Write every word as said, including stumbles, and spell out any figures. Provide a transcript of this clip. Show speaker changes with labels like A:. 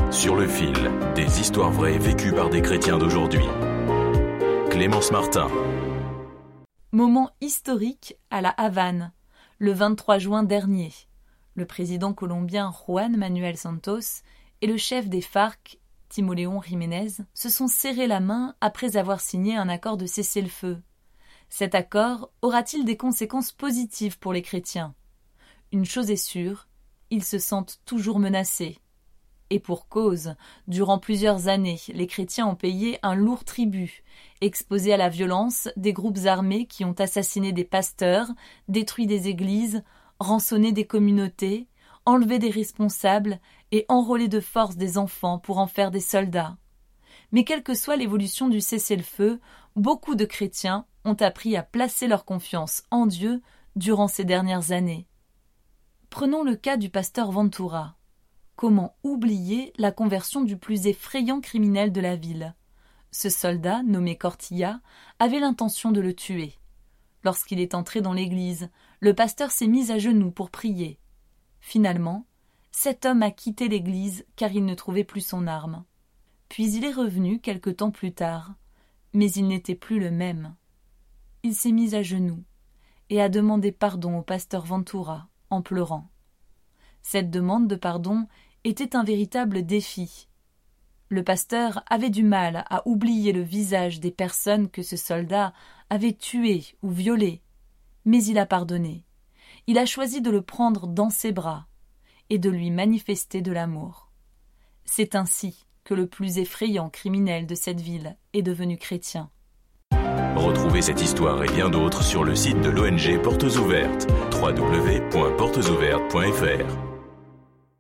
A: Sur le fil, des histoires vraies vécues par des chrétiens d'aujourd'hui. Clémence Martin.
B: Moment historique à la Havane, le vingt-trois juin dernier. Le président colombien Juan Manuel Santos et le chef des FARC, Timoléon Jiménez, se sont serrés la main après avoir signé un accord de cessez-le-feu. Cet accord aura-t-il des conséquences positives pour les chrétiens ? Une chose est sûre, ils se sentent toujours menacés. Et pour cause, durant plusieurs années, les chrétiens ont payé un lourd tribut, exposés à la violence des groupes armés qui ont assassiné des pasteurs, détruit des églises, rançonné des communautés, enlevé des responsables et enrôlé de force des enfants pour en faire des soldats. Mais quelle que soit l'évolution du cessez-le-feu, beaucoup de chrétiens ont appris à placer leur confiance en Dieu durant ces dernières années. Prenons le cas du pasteur Ventura. Comment oublier la conversion du plus effrayant criminel de la ville ? Ce soldat, nommé Cortilla, avait l'intention de le tuer. Lorsqu'il est entré dans l'église, le pasteur s'est mis à genoux pour prier. Finalement, cet homme a quitté l'église car il ne trouvait plus son arme. Puis il est revenu quelque temps plus tard, mais il n'était plus le même. Il s'est mis à genoux et a demandé pardon au pasteur Ventura en pleurant. Cette demande de pardon était un véritable défi. Le pasteur avait du mal à oublier le visage des personnes que ce soldat avait tuées ou violées, mais il a pardonné. Il a choisi de le prendre dans ses bras et de lui manifester de l'amour. C'est ainsi que le plus effrayant criminel de cette ville est devenu chrétien.
A: Retrouvez cette histoire et bien d'autres sur le site de l'O N G Portes Ouvertes, w w w point portes ouvertes point f r.